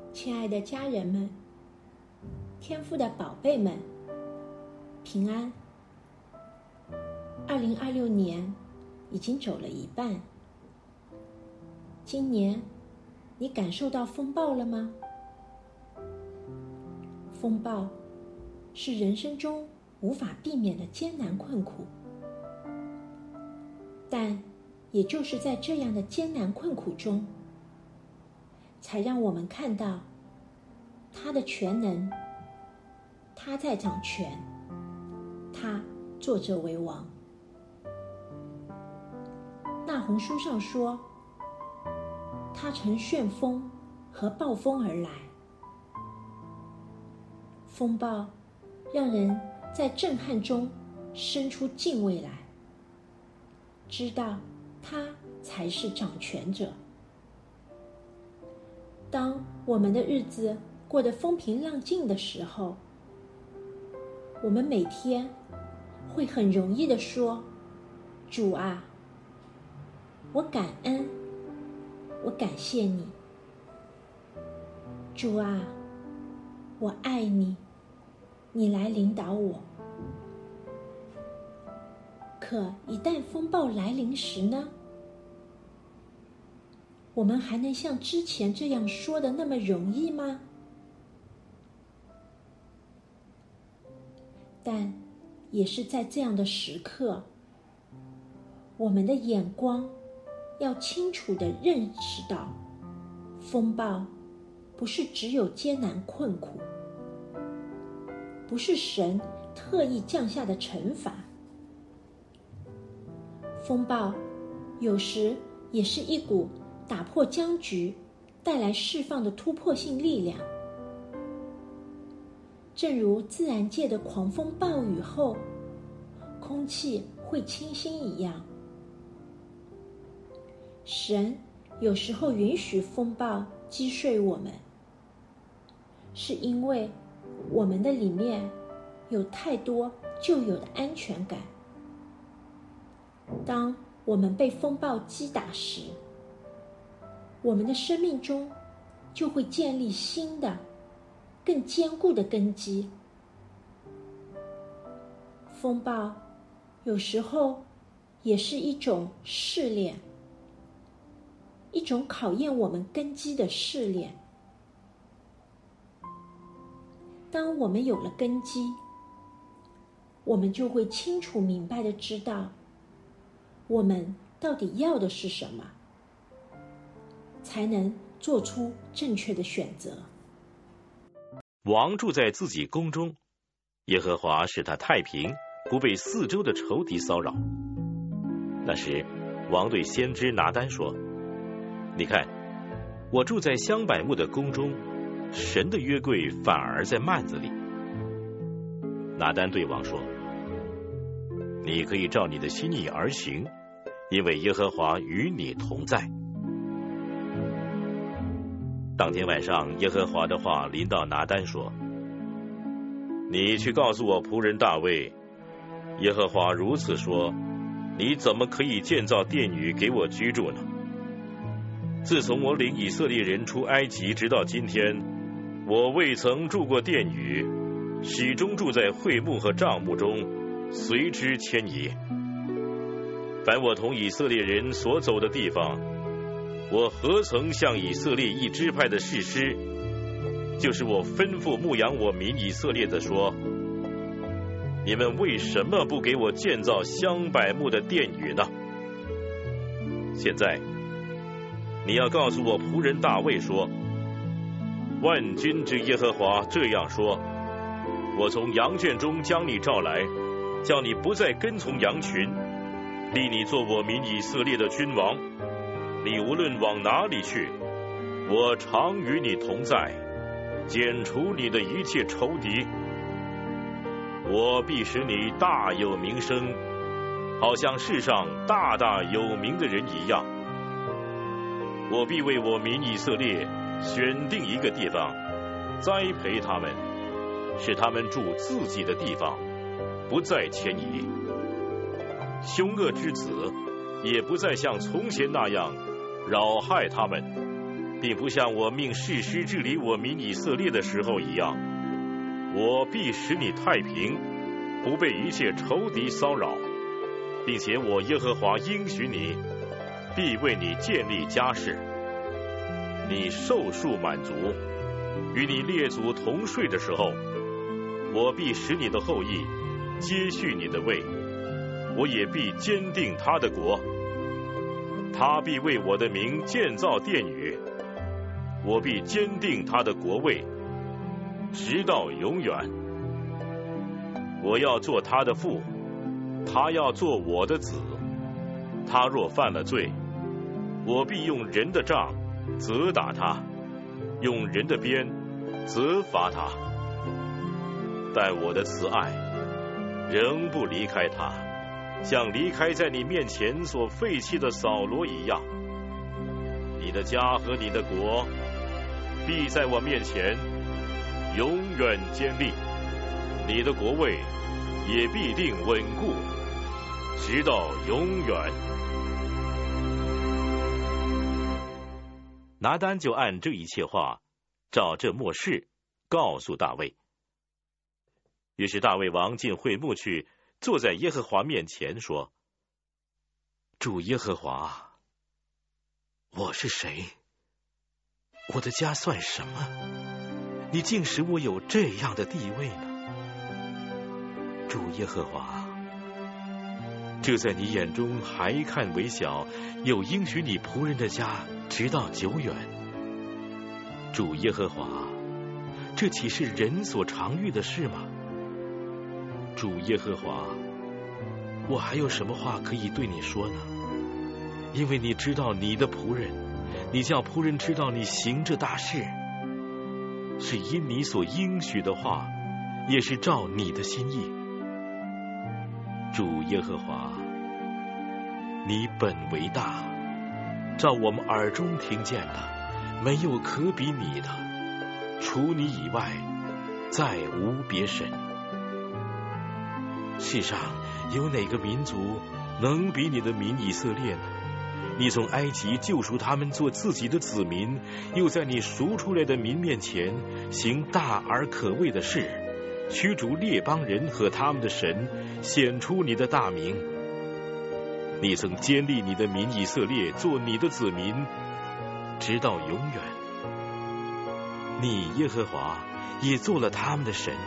亲爱的家人们，天父的宝贝们，平安。2026年已经走了一半，今年你感受到风暴了吗？风暴是人生中无法避免的艰难困苦，但也就是在这样的艰难困苦中，才让我们看到他的全能，他在掌权，他坐着为王。那鸿书上说，他乘旋风和暴风而来。风暴让人在震撼中生出敬畏来，知道他才是掌权者。当我们的日子过得风平浪静的时候，我们每天会很容易地说，主啊，我感恩，我感谢你。主啊，我爱你，你来领导我。可一旦风暴来临时呢？我们还能像之前这样说的那么容易吗？但也是在这样的时刻，我们的眼光要清楚地认识到，风暴不是只有艰难困苦，不是神特意降下的惩罚。风暴有时也是一股打破僵局、带来释放的突破性力量。正如自然界的狂风暴雨后，空气会清新一样，神有时候允许风暴击碎我们，是因为我们的里面有太多旧有的安全感。当我们被风暴击打时，我们的生命中就会建立新的更坚固的根基。风暴有时候也是一种试炼，一种考验我们根基的试炼。当我们有了根基，我们就会清楚明白地知道我们到底要的是什么，才能做出正确的选择。 王住在自己宫中，耶和华使他太平，不被四周的仇敌骚扰。那时王对先知拿单说，你看，我住在香柏木的宫中，神的约柜反而在幔子里。拿单对王说，你可以照你的心意而行，因为耶和华与你同在。当天晚上，耶和华的话临到拿单说，你去告诉我仆人大卫，耶和华如此说，你怎么可以建造殿宇给我居住呢？自从我领以色列人出埃及直到今天，我未曾住过殿宇，始终住在会幕和帐幕中，随之迁移。凡我同以色列人所走的地方，我何曾向以色列一支派的士师，就是我吩咐牧养我民以色列的说，你们为什么不给我建造香柏木的殿宇呢？现在你要告诉我仆人大卫说，万军之耶和华这样说，我从羊圈中将你召来，叫你不再跟从羊群，立你做我民以色列的君王。你无论往哪里去，我常与你同在，剪除你的一切仇敌。我必使你大有名声，好像世上大大有名的人一样。我必为我民以色列选定一个地方，栽培他们，使他们住自己的地方，不再迁移。凶恶之子也不再像从前那样扰害他们， 并不像我命士师治理我民以色列的时候一样。我必使你太平，不被一切仇敌骚扰，并且我耶和华应许你，必为你建立家室。你寿数满足，与你列祖同睡的时候，我必使你的后裔接续你的位，我也必坚定他的国。他必为我的名建造殿宇，我必坚定他的国位，直到永远。我要做他的父，他要做我的子。他若犯了罪，我必用人的杖责打他，用人的鞭责罚他。但我的慈爱仍不离开他，像离开在你面前所废弃的扫罗一样。你的家和你的国必在我面前永远坚立，你的国位也必定稳固，直到永远。拿单就按这一切话，照这默示告诉大卫。于是大卫王进会幕去，坐在耶和华面前说：主耶和华，我是谁？我的家算什么？你竟使我有这样的地位呢？主耶和华，这在你眼中还看为小，又应许你仆人的家直到久远。主耶和华，这岂是人所常遇的事吗？主耶和华，我还有什么话可以对你说呢？因为你知道你的仆人，你叫仆人知道你行这大事，是因你所应许的话，也是照你的心意。主耶和华，你本为大，照我们耳中听见的，没有可比你的，除你以外，再无别神。世上有哪个民族能比你的民以色列呢？你从埃及救赎他们做自己的子民，又在你赎出来的民面前行大而可畏的事，驱逐列邦人和他们的神，显出你的大名。你曾坚立你的民以色列做你的子民，直到永远。你耶和华也做了他们的神。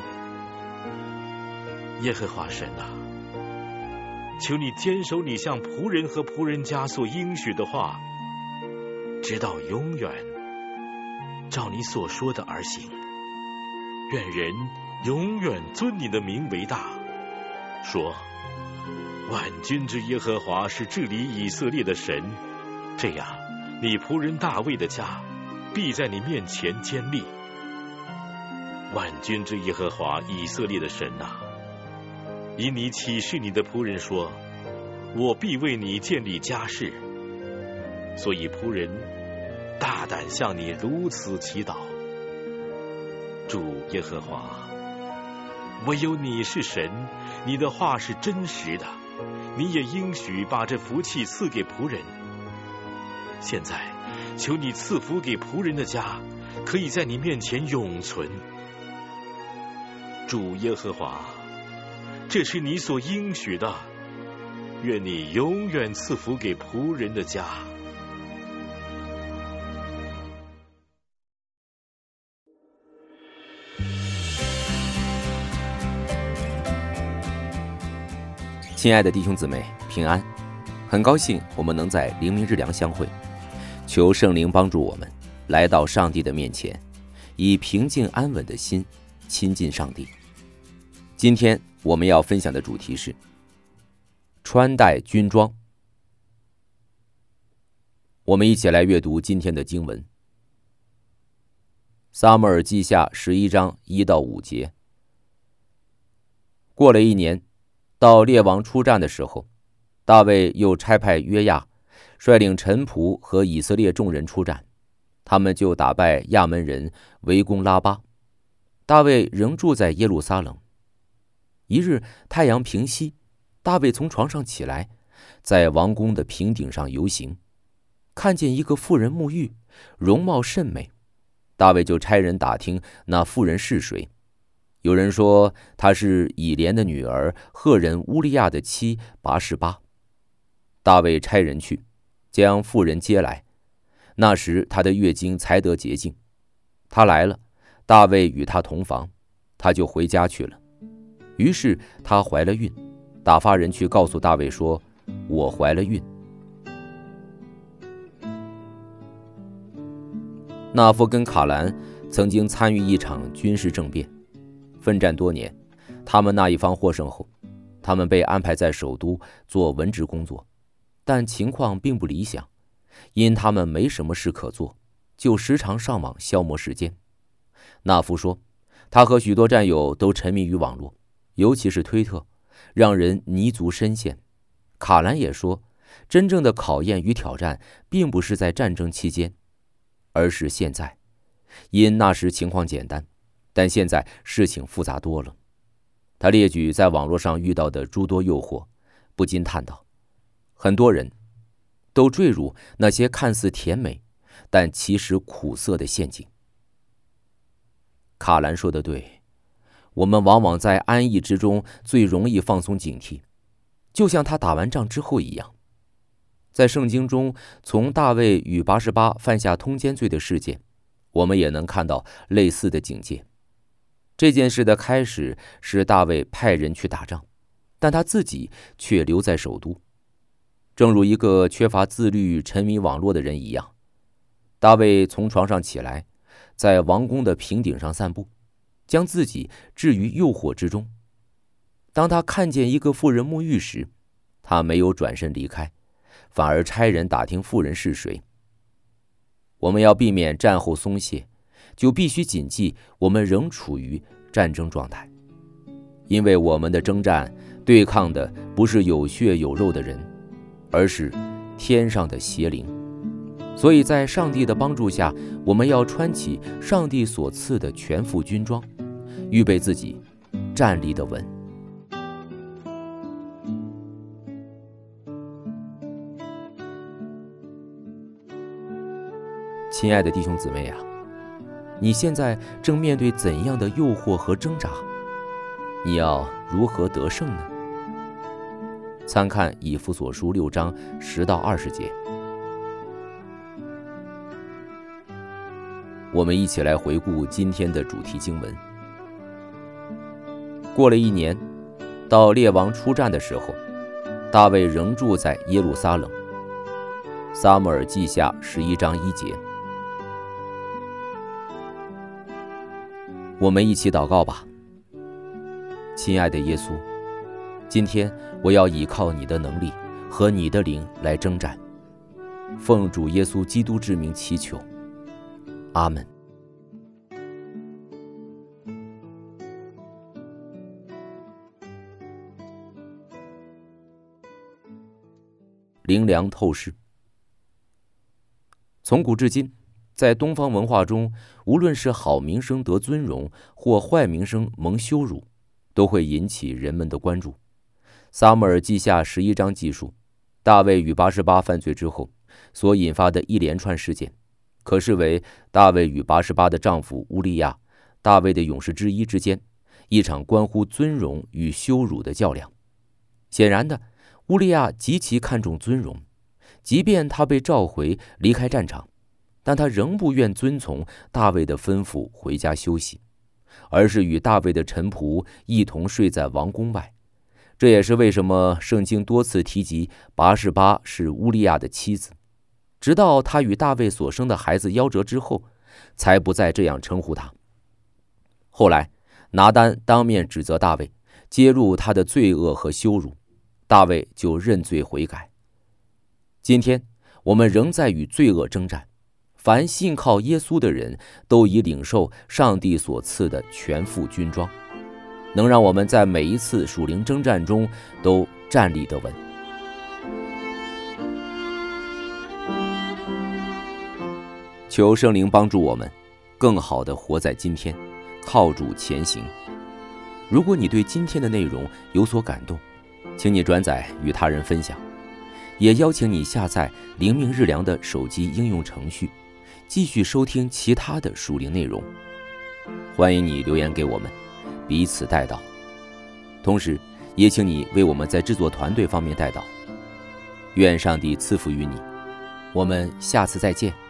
耶和华神啊，求你坚守你向仆人和仆人家所应许的话，直到永远，照你所说的而行。愿人永远尊你的名为大，说万军之耶和华是治理以色列的神。这样，你仆人大卫的家必在你面前坚立。万军之耶和华以色列的神啊，因你启示你的仆人说，我必为你建立家室，所以仆人大胆向你如此祈祷。主耶和华，唯有你是神，你的话是真实的，你也应许把这福气赐给仆人。现在求你赐福给仆人的家，可以在你面前永存。主耶和华，这是你所应许的，愿你永远赐福给仆人的家。 亲爱的弟兄姊妹，平安！很高兴我们能在灵明日良相会，求圣灵帮助我们来到上帝的面前，以平静安稳的心亲近上帝。今天我们要分享的主题是穿戴军装。我们一起来阅读今天的经文，撒母耳记下11章1到5节。过了1年，到列王出战的时候，大卫又差派约亚率领臣仆和以色列众人出战，他们就打败亚门人，围攻拉巴。大卫仍住在耶路撒冷。一日太阳平西，大卫从床上起来，在王宫的平顶上游行。 看见一个妇人沐浴，容貌甚美。大卫就差人打听那妇人是谁。有人说她是以连的女儿赫人乌利亚的妻拔示巴。大卫差人去，将妇人接来。那时她的月经才得洁净。她来了，大卫与她同房，她就回家去了。于是她怀了孕，打发人去告诉大卫说：“我怀了孕。”纳夫跟卡兰曾经参与一场军事政变，奋战多年。他们那一方获胜后，他们被安排在首都做文职工作，但情况并不理想，因他们没什么事可做，就时常上网消磨时间。纳夫说，他和许多战友都沉迷于网络，尤其是推特，让人泥足深陷。卡兰也说，真正的考验与挑战并不是在战争期间，而是现在，因那时情况简单，但现在事情复杂多了。他列举在网络上遇到的诸多诱惑，不禁叹道：很多人都坠入那些看似甜美，但其实苦涩的陷阱。卡兰说得对，我们往往在安逸之中最容易放松警惕，就像他打完仗之后一样。在圣经中，从大卫与拔示巴犯下通奸罪的事件，我们也能看到类似的警戒。这件事的开始是大卫派人去打仗，但他自己却留在首都，正如一个缺乏自律、沉迷网络的人一样。大卫从床上起来，在王宫的平顶上散步，将自己置于诱惑之中。当他看见一个妇人沐浴时，他没有转身离开，反而差人打听妇人是谁。我们要避免战后松懈，就必须谨记我们仍处于战争状态，因为我们的征战对抗的不是有血有肉的人，而是天上的邪灵。所以在上帝的帮助下，我们要穿起上帝所赐的全副军装，预备自己站立得稳。亲爱的弟兄姊妹啊，你现在正面对怎样的诱惑和挣扎？你要如何得胜呢？参看以弗所书6章10到20节。我们一起来回顾今天的主题经文。过了1年，到列王出战的时候，大卫仍住在耶路撒冷。撒母耳记下11章1节。我们一起祷告吧。亲爱的耶稣，今天我要倚靠你的能力和你的灵来征战，奉主耶稣基督之名祈求，阿们。灵粮透视。从古至今，在东方文化中，无论是好名声得尊荣，或坏名声蒙羞辱，都会引起人们的关注。撒母耳记下11章记述，大卫与拔示巴犯罪之后所引发的一连串事件，可视为大卫与拔示巴的丈夫乌利亚，大卫的勇士之一之间一场关乎尊荣与羞辱的较量。显然的，乌利亚极其看重尊荣，即便他被召回离开战场，但他仍不愿遵从大卫的吩咐回家休息，而是与大卫的臣仆一同睡在王宫外。这也是为什么圣经多次提及拔示巴是乌利亚的妻子，直到他与大卫所生的孩子夭折之后，才不再这样称呼他。后来拿单当面指责大卫，揭露他的罪恶和羞辱，大卫就认罪悔改。今天我们仍在与罪恶征战，凡信靠耶稣的人都已领受上帝所赐的全副军装，能让我们在每一次属灵征战中都站立得稳。求圣灵帮助我们更好地活在今天，靠主前行。如果你对今天的内容有所感动，请你转载与他人分享， 也邀请你下载灵命日粮的手机应用程序，继续收听其他的属灵内容。欢迎你留言给我们，彼此代祷。同时也请你为我们在制作团队方面代祷。愿上帝赐福于你，我们下次再见。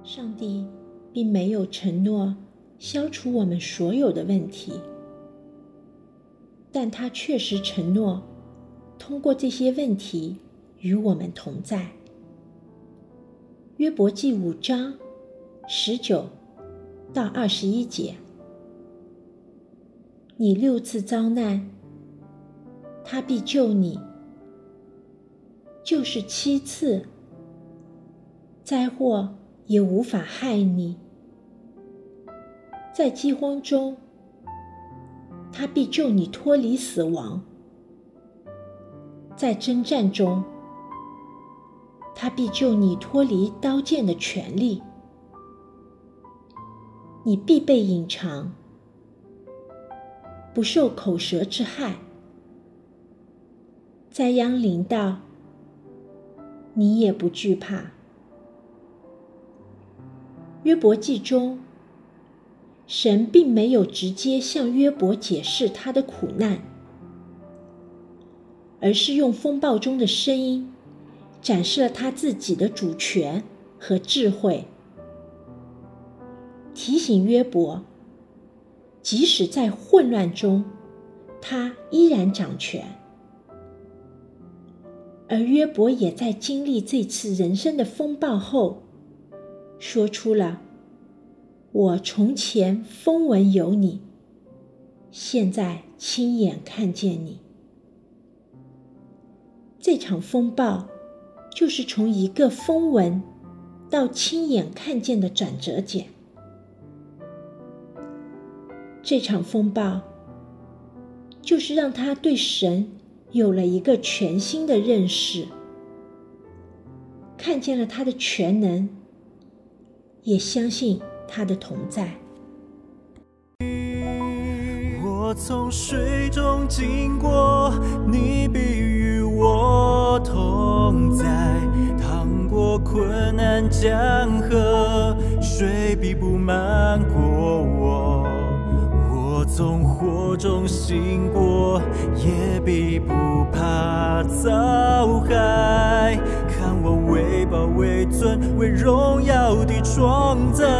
上帝并没有承诺消除我们所有的问题，但他确实承诺通过这些问题与我们同在。约伯记5章19到21节，你6次遭难，他必救你；就是7次，灾祸也无法害你。在饥荒中，他必救你脱离死亡；在征战中，他必救你脱离刀剑的权利。你必被隐藏，不受口舌之害。灾殃临到，你也不惧怕。约伯记中，神并没有直接向约伯解释他的苦难，而是用风暴中的声音展示了他自己的主权和智慧，提醒约伯，即使在混乱中，他依然掌权。而约伯也在经历这次人生的风暴后，说出了我从前风闻有你，现在亲眼看见你。这场风暴就是从一个风闻到亲眼看见的转折点。这场风暴就是让他对神有了一个全新的认识，看见了他的全能，也相信他的同在。 我从水中经过，你必与我同在；趟过困难江河，水必不漫过我。我从火中行过，也必不怕遭害。看我为宝为尊，为荣耀的创造。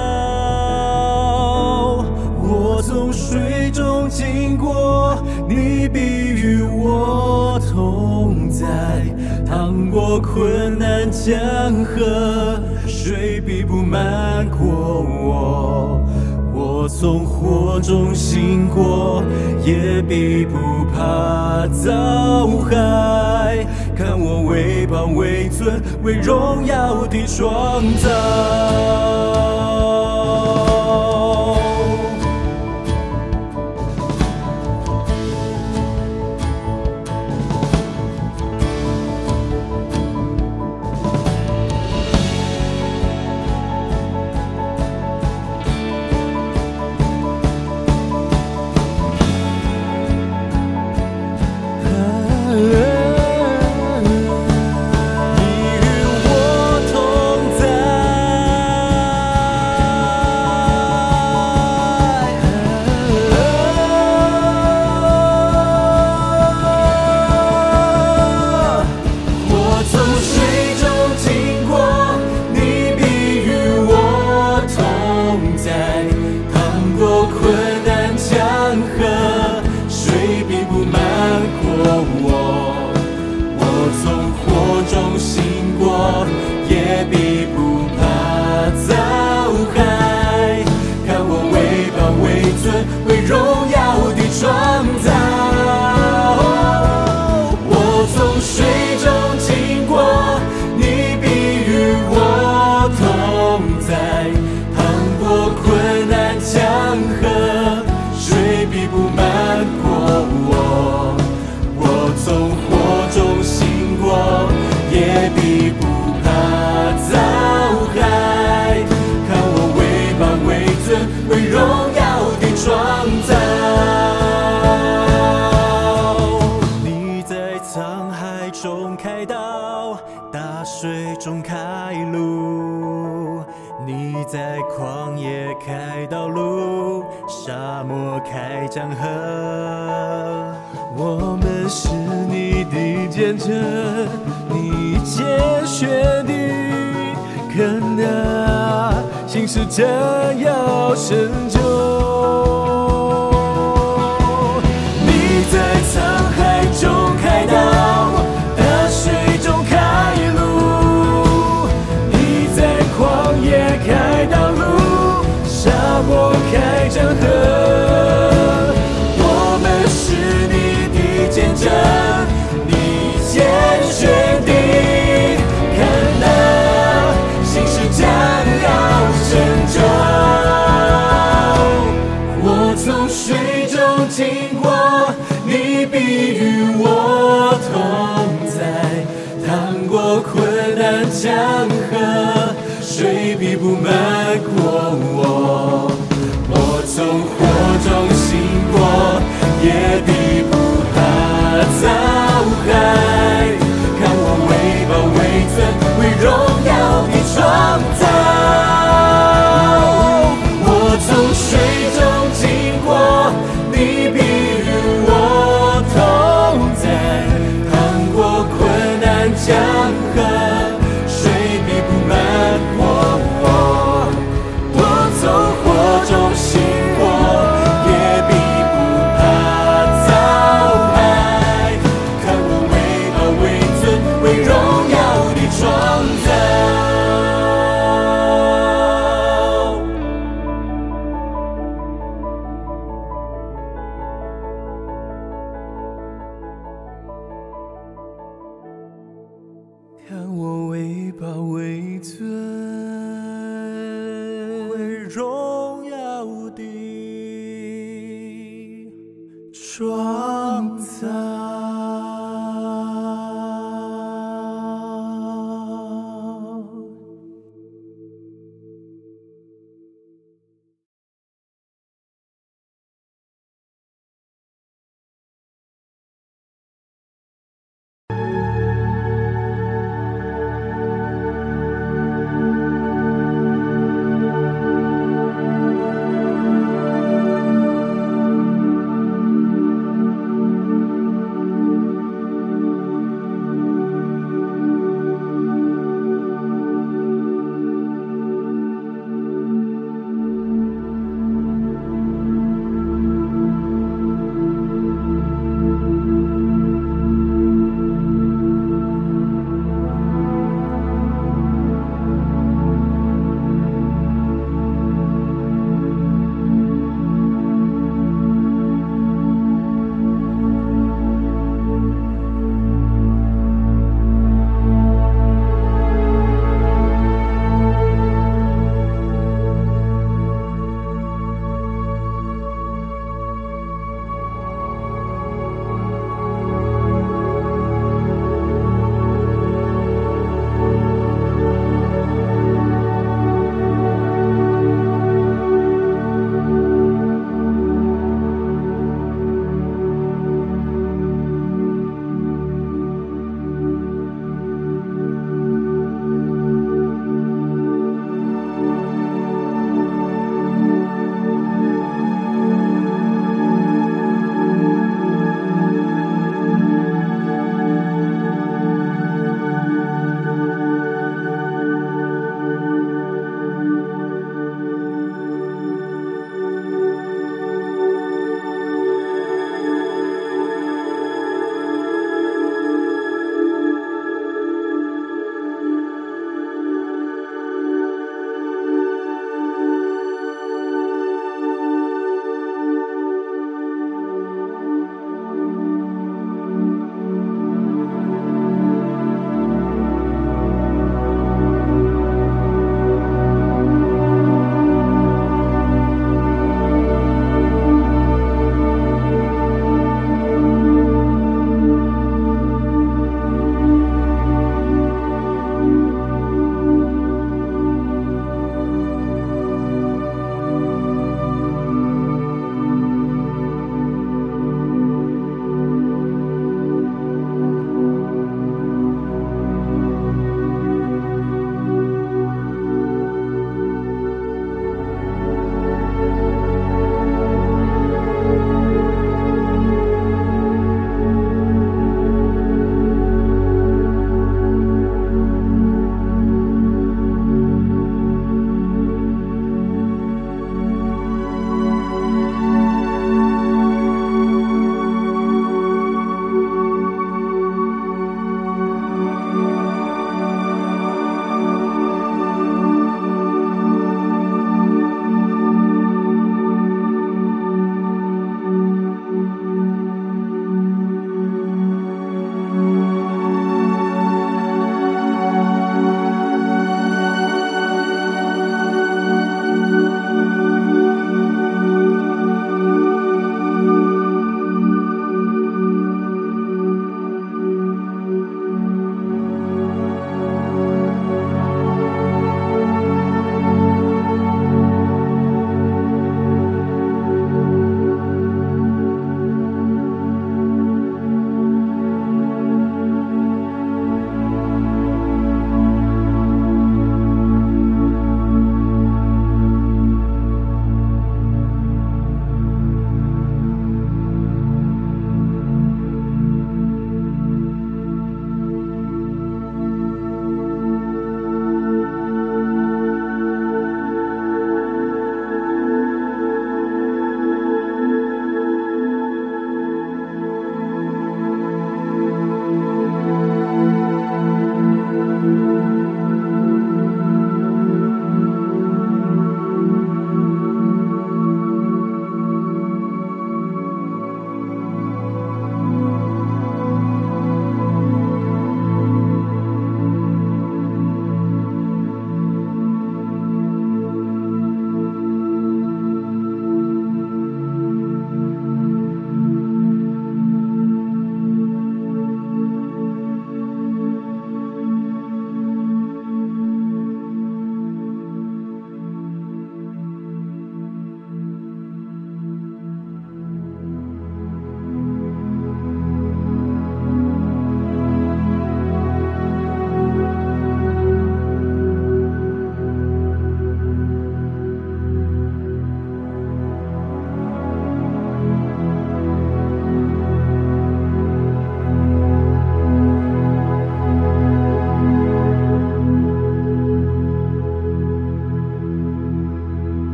我从水中经过，你必与我同在；趟过困难江河，水必不漫过我。我从火中行过，也必不怕遭害。看我为宝为尊，为荣耀的创造。沙漠开江河，我们是你的见证，你拣选的可能事将要成就。你在沧海中开道，大水中开路，你在旷野开道路，沙漠开江河。我们是你的见证，你先决定，看那心事将要成就。我从水中经过，你必与我同在，趟过困难江河，水必不漫过我。我从火中行过，也必不怕遭害。看我为宝为尊，为荣耀的创造。我从水中经过，你必与我同在，趟过困难江河，水必不漫过我。我从火中行过，也必不怕遭害。看我为宝为尊，为荣耀的创造。看我为宝为尊，为荣耀的创造。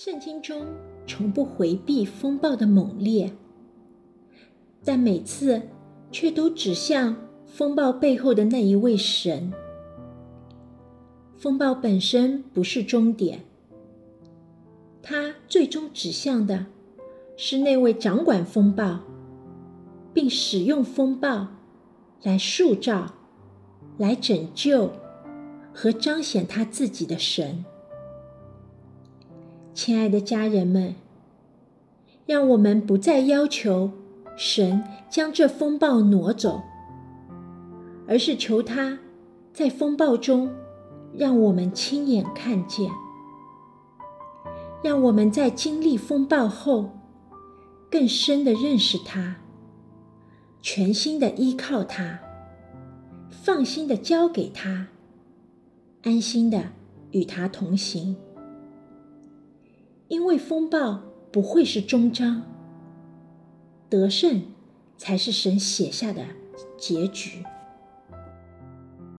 圣经中从不回避风暴的猛烈，但每次却都指向风暴背后的那一位神。风暴本身不是终点，它最终指向的是那位掌管风暴，并使用风暴来塑造、来拯救和彰显他自己的神。亲爱的家人们，让我们不再要求神将这风暴挪走，而是求他在风暴中让我们亲眼看见，让我们在经历风暴后更深地认识他，全心地依靠他，放心地交给他，安心地与他同行。因为风暴不会是终章，得胜才是神写下的结局。